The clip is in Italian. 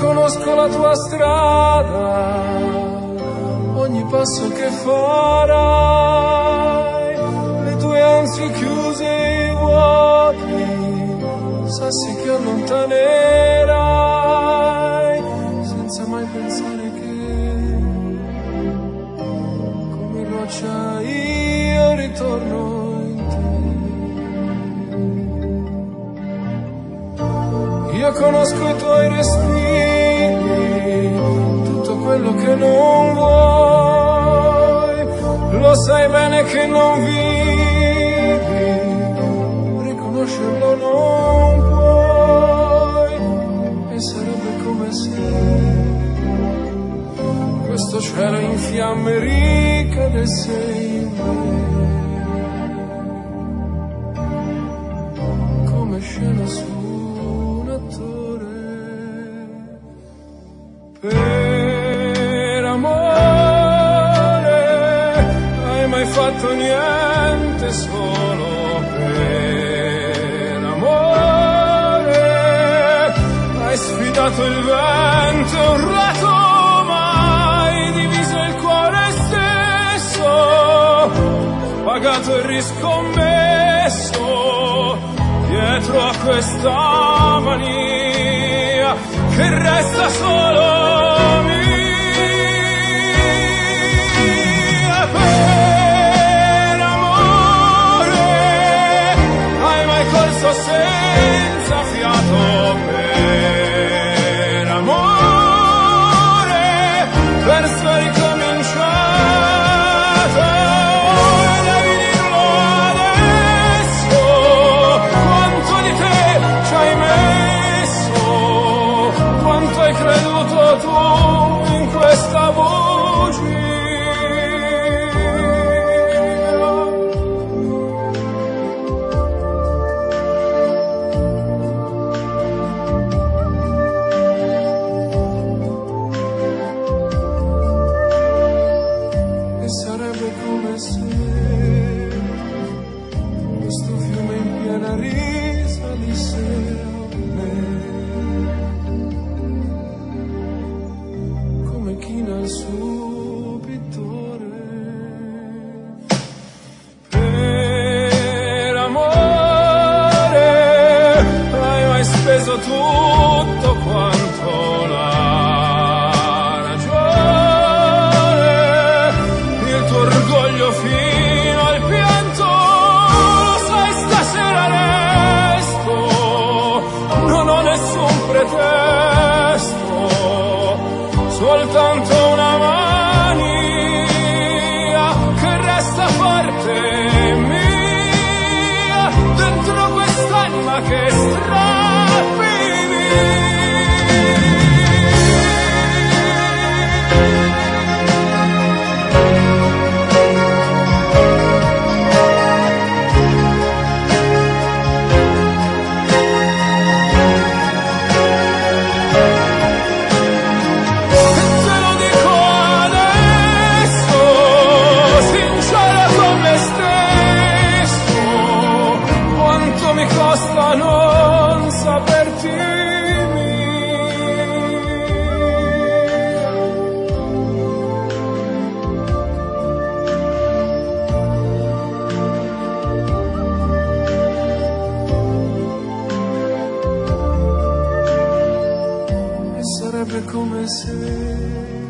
conosco la tua strada, ogni passo che farai, le tue ansie chiuse e vuoti, sassi che allontanerai, senza mai pensare che, come roccia io ritorno in te. Io conosco i tuoi respiri, tutto quello che non vuoi, lo sai bene che non vivi, riconoscerlo non puoi, e sarebbe come se questo cielo in fiamme ricadesse in me, come scena su un attore. Per amore hai mai fatto niente solo per amore, hai sfidato il vento e urlato, mai diviso il cuore stesso, pagato e riscommesso dietro a questa mania che resta solo mia. Per amore hai mai corso senza fiato, per amore perso e ricominciato, e devi dirlo adesso, quanto di te ci hai messo, quanto hai creduto tu in questa bugia. E sarebbe come se questo fiume in piena risalisse a me, come china il suo pittore. Per amore hai mai speso tutto quanto la ragione, il tuo orgoglio fino al pianto, lo sai stasera resto, non ho nessun pretesto, soltanto una mania che resta forte mia, dentro quest'anima che strappi via. Costa non saperti mia. E sarebbe come se